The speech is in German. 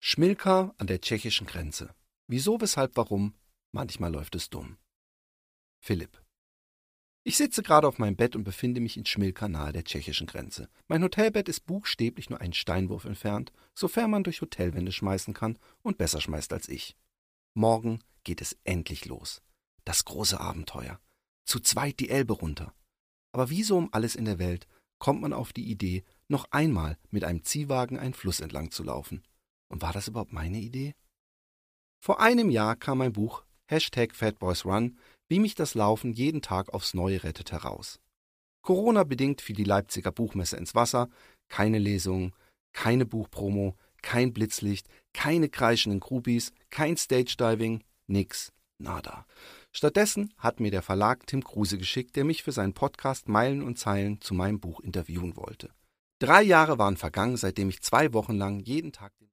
Schmilka an der tschechischen Grenze. Wieso, weshalb, warum? Manchmal läuft es dumm. Philipp. Ich sitze gerade auf meinem Bett und befinde mich in Schmilka nahe der tschechischen Grenze. Mein Hotelbett ist buchstäblich nur einen Steinwurf entfernt, sofern man durch Hotelwände schmeißen kann und besser schmeißt als ich. Morgen geht es endlich los. Das große Abenteuer. Zu zweit die Elbe runter. Aber wieso um alles in der Welt kommt man auf die Idee, noch einmal mit einem Ziehwagen einen Fluss entlang zu laufen? Und war das überhaupt meine Idee? Vor einem Jahr kam mein Buch #FatBoysRun, wie mich das Laufen jeden Tag aufs Neue rettet, heraus. Corona-bedingt fiel die Leipziger Buchmesse ins Wasser, keine Lesungen, keine Buchpromo, kein Blitzlicht, keine kreischenden Groupies, kein Stage-Diving, nix, nada. Stattdessen hat mir der Verlag Tim Kruse geschickt, der mich für seinen Podcast Meilen und Zeilen zu meinem Buch interviewen wollte. 3 Jahre waren vergangen, seitdem ich 2 Wochen lang jeden Tag